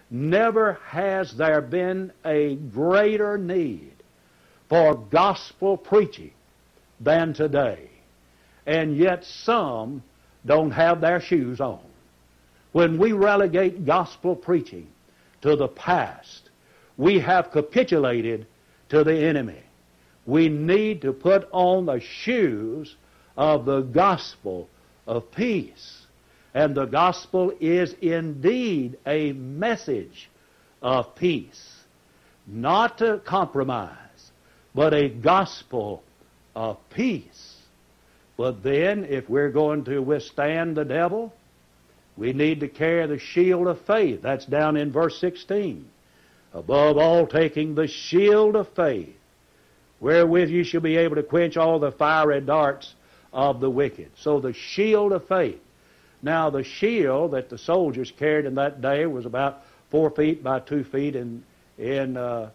Never has there been a greater need for gospel preaching than today. And yet some don't have their shoes on. When we relegate gospel preaching to the past, we have capitulated to the enemy. We need to put on the shoes of the gospel of peace. And the gospel is indeed a message of peace. Not to compromise, but a gospel of peace. But then, if we're going to withstand the devil, we need to carry the shield of faith. That's down in verse 16. Above all, taking the shield of faith, wherewith you shall be able to quench all the fiery darts of the wicked. So the shield of faith. Now, the shield that the soldiers carried in that day was about 4 feet by 2 feet in the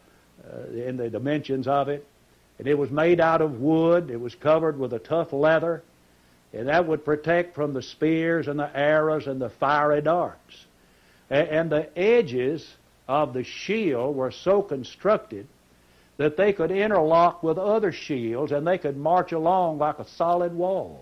dimensions of it. And it was made out of wood. It was covered with a tough leather. And that would protect from the spears and the arrows and the fiery darts. And the edges of the shield were so constructed that they could interlock with other shields and they could march along like a solid wall.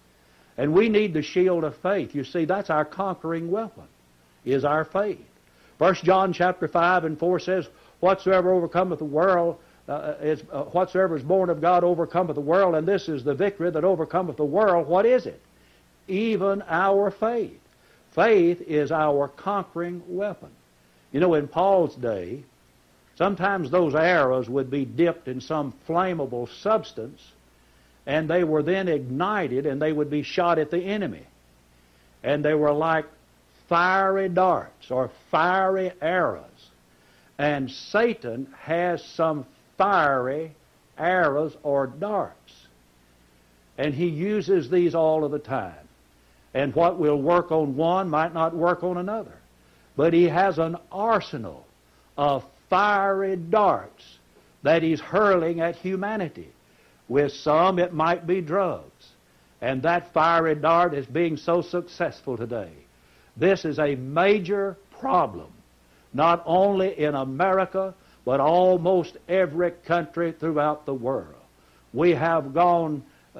And we need the shield of faith. You see, that's our conquering weapon, is our faith. 1 John chapter 5 and 4 says, whatsoever overcometh the world, whatsoever is born of God overcometh the world, and this is the victory that overcometh the world. What is it? Even our faith. Faith is our conquering weapon. You know, in Paul's day, sometimes those arrows would be dipped in some flammable substance, and they were then ignited, and they would be shot at the enemy. And they were like fiery darts or fiery arrows. And Satan has some fiery arrows or darts. And he uses these all of the time. And what will work on one might not work on another. But he has an arsenal of fiery darts that he's hurling at humanity. With some, it might be drugs. And that fiery dart is being so successful today. This is a major problem, not only in America, but almost every country throughout the world. We have gone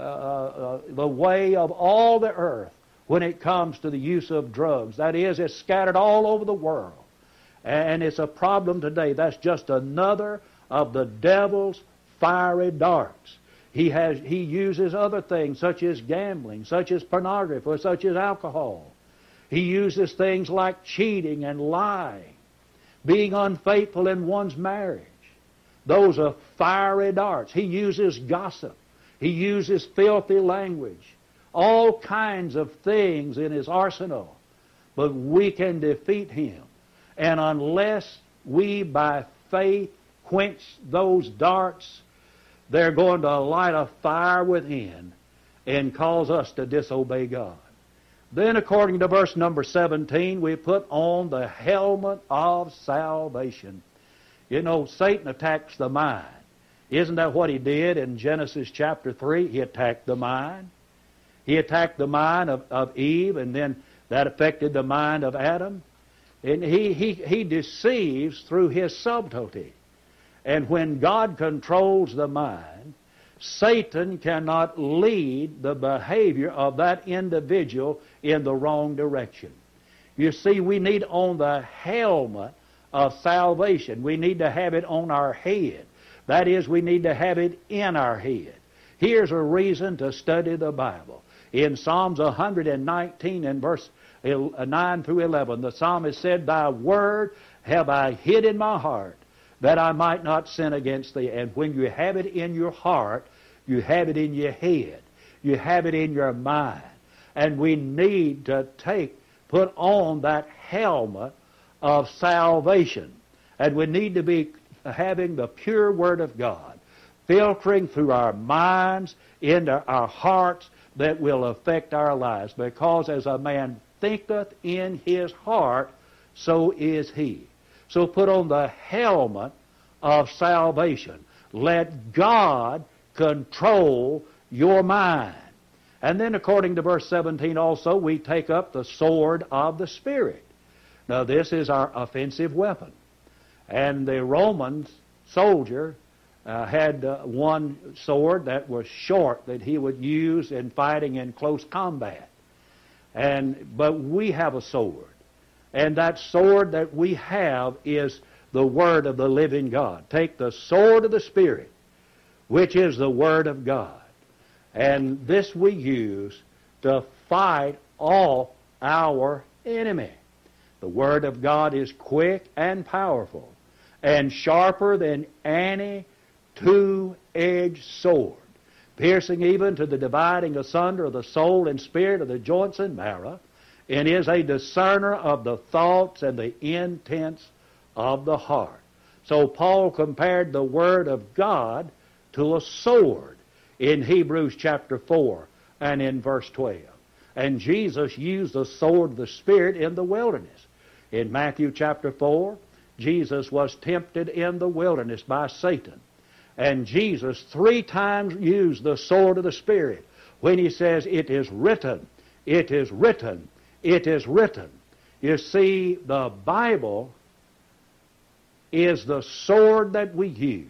the way of all the earth when it comes to the use of drugs. That is, it's scattered all over the world. And it's a problem today. That's just another of the devil's fiery darts. He uses other things such as gambling, such as pornography, such as alcohol. He uses things like cheating and lying, being unfaithful in one's marriage. Those are fiery darts. He uses gossip. He uses filthy language. All kinds of things in his arsenal. But we can defeat him. And unless we by faith quench those darts, they're going to light a fire within and cause us to disobey God. Then, according to verse number 17, we put on the helmet of salvation. You know, Satan attacks the mind. Isn't that what he did in Genesis chapter 3? He attacked the mind. He attacked the mind of Eve, and then that affected the mind of Adam. And he deceives through his subtlety. And when God controls the mind, Satan cannot lead the behavior of that individual in the wrong direction. You see, we need on the helmet of salvation. We need to have it on our head. That is, we need to have it in our head. Here's a reason to study the Bible. In Psalms 119 and verse 9 through 11, the psalmist said, Thy word have I hid in my heart, that I might not sin against thee. And when you have it in your heart, you have it in your head. You have it in your mind. And we need to put on that helmet of salvation. And we need to be having the pure Word of God filtering through our minds into our hearts that will affect our lives. Because as a man thinketh in his heart, so is he. So put on the helmet of salvation. Let God control your mind. And then according to verse 17 also, we take up the sword of the Spirit. Now this is our offensive weapon. And the Roman soldier had one sword that was short that he would use in fighting in close combat. But we have a sword. And that sword that we have is the Word of the living God. Take the sword of the Spirit, which is the Word of God. And this we use to fight off our enemy. The Word of God is quick and powerful and sharper than any two-edged sword, piercing even to the dividing asunder of the soul and spirit of the joints and marrow, and is a discerner of the thoughts and the intents of the heart. So Paul compared the Word of God to a sword in Hebrews chapter 4 and in verse 12. And Jesus used the sword of the Spirit in the wilderness. In Matthew chapter 4, Jesus was tempted in the wilderness by Satan. And Jesus 3 times used the sword of the Spirit when he says, "It is written, it is written, it is written." You see, the Bible is the sword that we use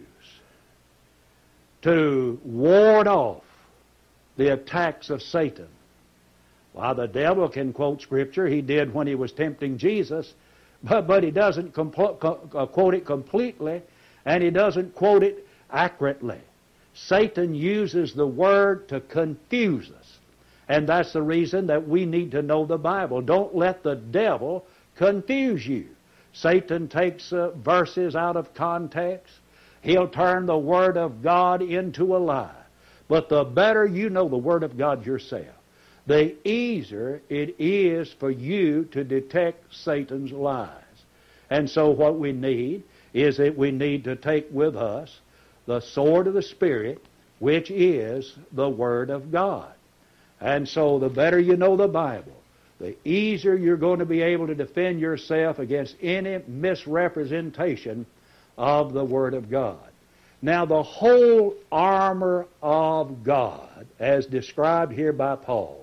to ward off the attacks of Satan. While the devil can quote Scripture, he did when he was tempting Jesus, but he doesn't quote it completely, and he doesn't quote it accurately. Satan uses the Word to confuse us. And that's the reason that we need to know the Bible. Don't let the devil confuse you. Satan takes verses out of context. He'll turn the Word of God into a lie. But the better you know the Word of God yourself, the easier it is for you to detect Satan's lies. And so what we need is that we need to take with us the sword of the Spirit, which is the Word of God. And so the better you know the Bible, the easier you're going to be able to defend yourself against any misrepresentation of the Word of God. Now, the whole armor of God, as described here by Paul,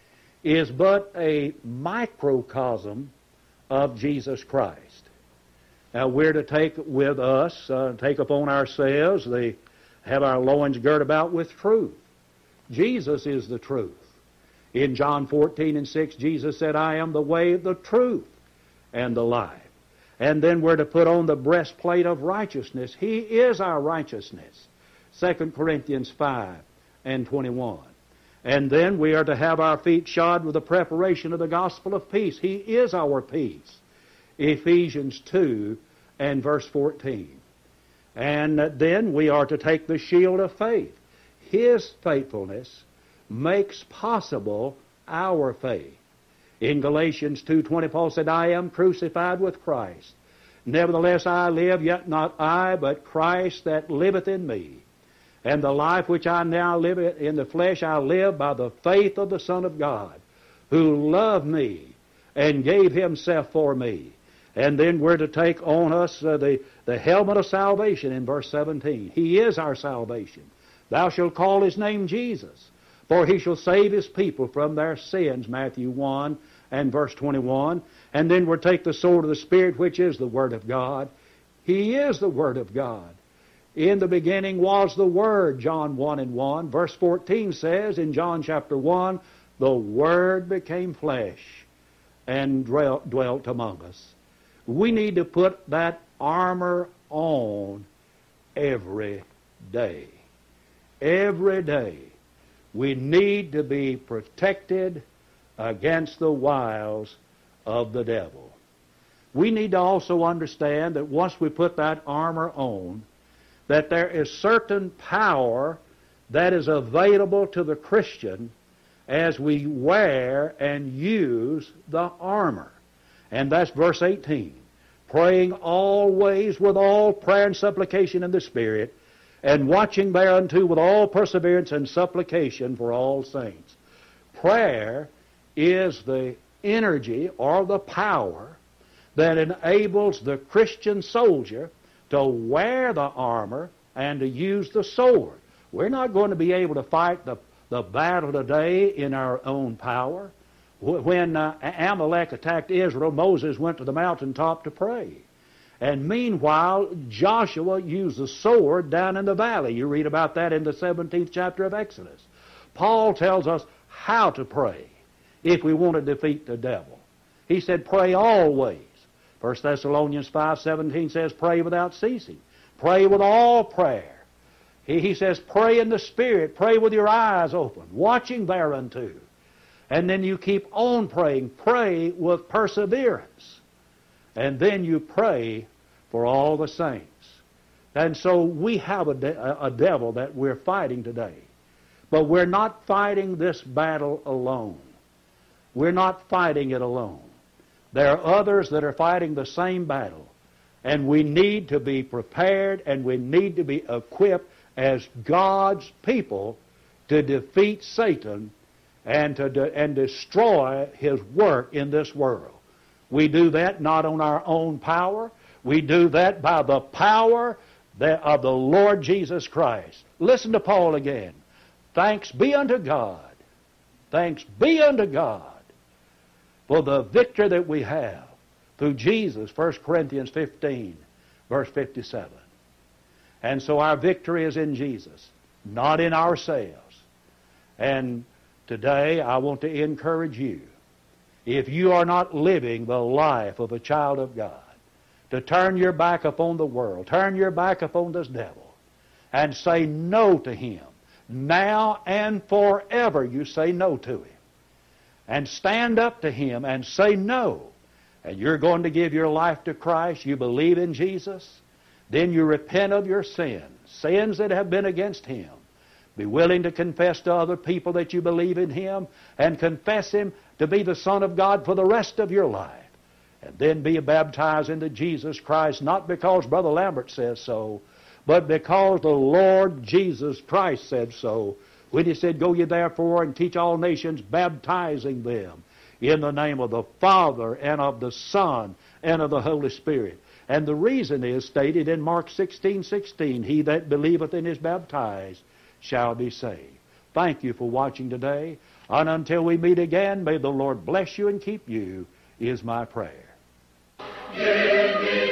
is but a microcosm of Jesus Christ. Now, we're to take with us, take upon ourselves, have our loins girt about with truth. Jesus is the truth. In John 14:6, Jesus said, "I am the way, the truth, and the life." And then we're to put on the breastplate of righteousness. He is our righteousness. 2 Corinthians 5:21. And then we are to have our feet shod with the preparation of the gospel of peace. He is our peace. Ephesians 2 and verse 14. And then we are to take the shield of faith. His faithfulness makes possible our faith. In Galatians 2:20, Paul said, "I am crucified with Christ. Nevertheless I live, yet not I, but Christ that liveth in me. And the life which I now live in the flesh, I live by the faith of the Son of God, who loved me and gave Himself for me." And then we're to take on us the helmet of salvation in verse 17. He is our salvation. "Thou shalt call His name Jesus, for He shall save His people from their sins," Matthew 1 and verse 21. And then we'll take the sword of the Spirit, which is the Word of God. He is the Word of God. "In the beginning was the Word," John 1 and 1. Verse 14 says in John chapter 1, "The Word became flesh and dwelt among us." We need to put that armor on every day. Every day. We need to be protected against the wiles of the devil. We need to also understand that once we put that armor on, that there is certain power that is available to the Christian as we wear and use the armor. And that's verse 18. "Praying always with all prayer and supplication in the Spirit, and watching thereunto with all perseverance and supplication for all saints." Prayer is the energy or the power that enables the Christian soldier to wear the armor and to use the sword. We're not going to be able to fight the battle today in our own power. When Amalek attacked Israel, Moses went to the mountaintop to pray. And meanwhile, Joshua used the sword down in the valley. You read about that in the 17th chapter of Exodus. Paul tells us how to pray if we want to defeat the devil. He said, pray always. 1 Thessalonians 5:17 says, pray without ceasing. Pray with all prayer. He says, pray in the Spirit. Pray with your eyes open, watching thereunto. And then you keep on praying. Pray with perseverance. And then you pray for all the saints. And so we have a devil that we're fighting today. But we're not fighting this battle alone. We're not fighting it alone. There are others that are fighting the same battle. And we need to be prepared and we need to be equipped as God's people to defeat Satan and destroy his work in this world. We do that not on our own power. We do that by the power of the Lord Jesus Christ. Listen to Paul again. Thanks be unto God. Thanks be unto God for the victory that we have through Jesus, 1 Corinthians 15, verse 57. And so our victory is in Jesus, not in ourselves. And today I want to encourage you, if you are not living the life of a child of God, to turn your back upon the world, turn your back upon this devil, and say no to him. Now and forever you say no to him. And stand up to him and say no. And you're going to give your life to Christ. You believe in Jesus. Then you repent of your sins, sins that have been against him. Be willing to confess to other people that you believe in him and confess him to be the Son of God for the rest of your life. And then be baptized into Jesus Christ, not because Brother Lambert says so, but because the Lord Jesus Christ said so, when he said, go ye therefore and teach all nations, baptizing them in the name of the Father and of the Son and of the Holy Spirit. And the reason is stated in Mark 16:16, he that believeth and is baptized shall be saved. Thank you for watching today. And until we meet again, may the Lord bless you and keep you, is my prayer. Give me